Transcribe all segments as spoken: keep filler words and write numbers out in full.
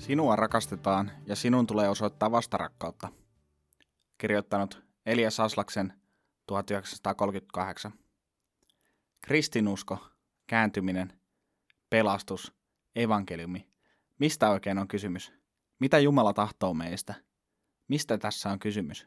Sinua rakastetaan ja sinun tulee osoittaa vastarakkautta. Kirjoittanut Elias Aslaksen tuhatyhdeksänsataakolmekymmentäkahdeksan. Kristinusko, kääntyminen, pelastus, evankeliumi. Mistä oikein on kysymys? Mitä Jumala tahtoo meistä? Mistä tässä on kysymys?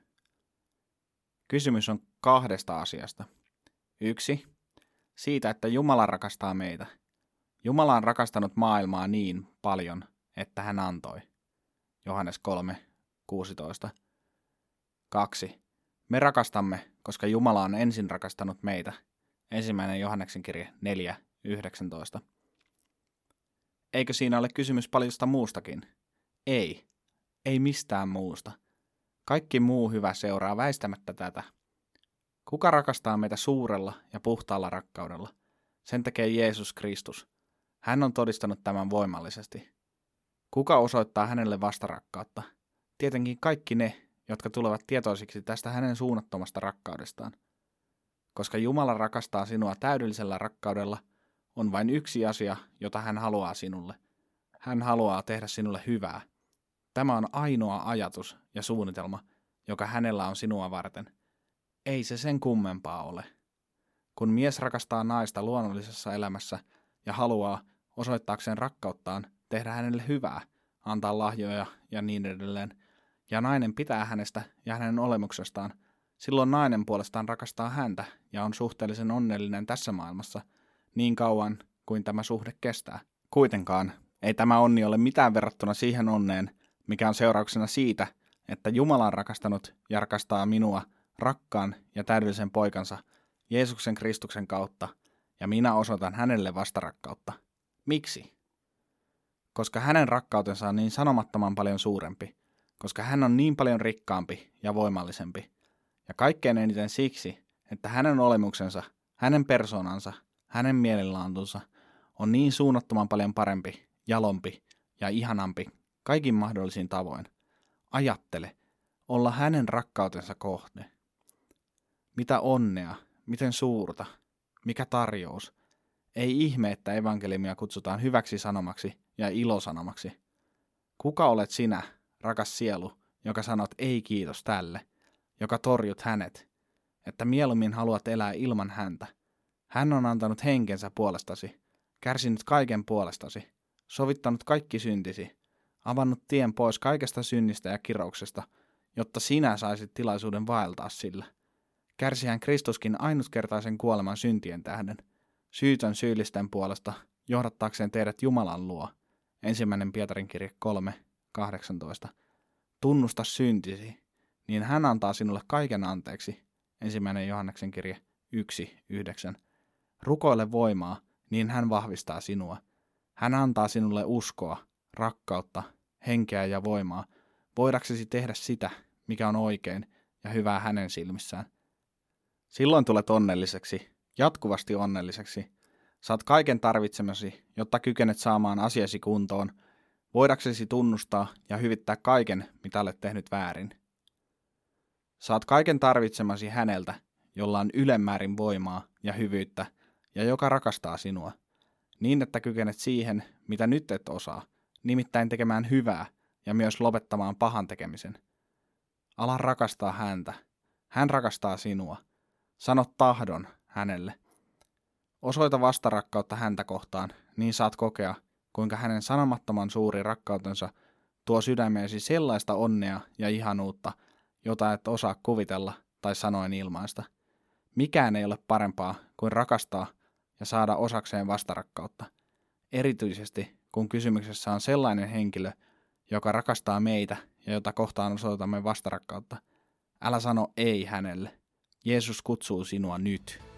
Kysymys on kahdesta asiasta. Yksi, siitä, että Jumala rakastaa meitä. Jumala on rakastanut maailmaa niin paljon, että hän antoi. Johannes kolme kuusitoista. Kaksi. Me rakastamme, koska Jumala on ensin rakastanut meitä. Ensimmäinen Johanneksen kirje neljä yhdeksäntoista. Eikö siinä ole kysymys paljosta muustakin? Ei. Ei mistään muusta. Kaikki muu hyvä seuraa väistämättä tätä. Kuka rakastaa meitä suurella ja puhtaalla rakkaudella? Sen tekee Jeesus Kristus. Hän on todistanut tämän voimallisesti. Kuka osoittaa hänelle vastarakkautta? Tietenkin kaikki ne, jotka tulevat tietoisiksi tästä hänen suunnattomasta rakkaudestaan. Koska Jumala rakastaa sinua täydellisellä rakkaudella, on vain yksi asia, jota hän haluaa sinulle. Hän haluaa tehdä sinulle hyvää. Tämä on ainoa ajatus ja suunnitelma, joka hänellä on sinua varten. Ei se sen kummempaa ole. Kun mies rakastaa naista luonnollisessa elämässä ja haluaa osoittaakseen rakkauttaan tehdä hänelle hyvää, antaa lahjoja ja niin edelleen, ja nainen pitää hänestä ja hänen olemuksestaan, silloin nainen puolestaan rakastaa häntä ja on suhteellisen onnellinen tässä maailmassa niin kauan kuin tämä suhde kestää. Kuitenkaan ei tämä onni ole mitään verrattuna siihen onneen, mikä on seurauksena siitä, että Jumala on rakastanut ja rakastaa minua rakkaan ja täydellisen poikansa Jeesuksen Kristuksen kautta, ja minä osoitan hänelle vastarakkautta. Miksi? Koska hänen rakkautensa on niin sanomattoman paljon suurempi, koska hän on niin paljon rikkaampi ja voimallisempi, ja kaikkein eniten siksi, että hänen olemuksensa, hänen persoonansa, hänen mielenlaantunsa on niin suunnattoman paljon parempi, jalompi ja ihanampi kaikin mahdollisin tavoin. Ajattele, olla hänen rakkautensa kohde. Mitä onnea, miten suurta, mikä tarjous. Ei ihme, että evankeliumia kutsutaan hyväksi sanomaksi ja ilosanomaksi. Kuka olet sinä, rakas sielu, joka sanot ei kiitos tälle, joka torjut hänet, että mieluummin haluat elää ilman häntä. Hän on antanut henkensä puolestasi, kärsinyt kaiken puolestasi, sovittanut kaikki syntisi, avannut tien pois kaikesta synnistä ja kirouksesta, jotta sinä saisit tilaisuuden vaeltaa sillä. Kärsi hän Kristuskin ainutkertaisen kuoleman syntien tähden, syytön syyllisten puolesta, johdattaakseen teidät Jumalan luo. Ensimmäinen Pietarin kirje kolme kahdeksantoista. Tunnusta syntisi, niin hän antaa sinulle kaiken anteeksi. Ensimmäinen Johanneksen kirje yksi yhdeksän. Rukoile voimaa, niin hän vahvistaa sinua. Hän antaa sinulle uskoa, rakkautta, henkeä ja voimaa, voidaksesi tehdä sitä, mikä on oikein ja hyvää hänen silmissään. Silloin tulet onnelliseksi, jatkuvasti onnelliseksi. Saat kaiken tarvitsemasi, jotta kykenet saamaan asiasi kuntoon, voidaksesi tunnustaa ja hyvittää kaiken, mitä olet tehnyt väärin. Saat kaiken tarvitsemasi häneltä, jolla on ylemmäärin voimaa ja hyvyyttä ja joka rakastaa sinua, niin että kykenet siihen, mitä nyt et osaa, nimittäin tekemään hyvää ja myös lopettamaan pahan tekemisen. Ala rakastaa häntä. Hän rakastaa sinua. Sano tahdon hänelle. Osoita vastarakkautta häntä kohtaan, niin saat kokea, kuinka hänen sanomattoman suuri rakkautensa tuo sydämeesi sellaista onnea ja ihanuutta, jota et osaa kuvitella tai sanoen ilmaista. Mikään ei ole parempaa kuin rakastaa ja saada osakseen vastarakkautta. Erityisesti kun kysymyksessä on sellainen henkilö, joka rakastaa meitä ja jota kohtaan osoitamme vastarakkautta. Älä sano ei hänelle. Jeesus kutsuu sinua nyt.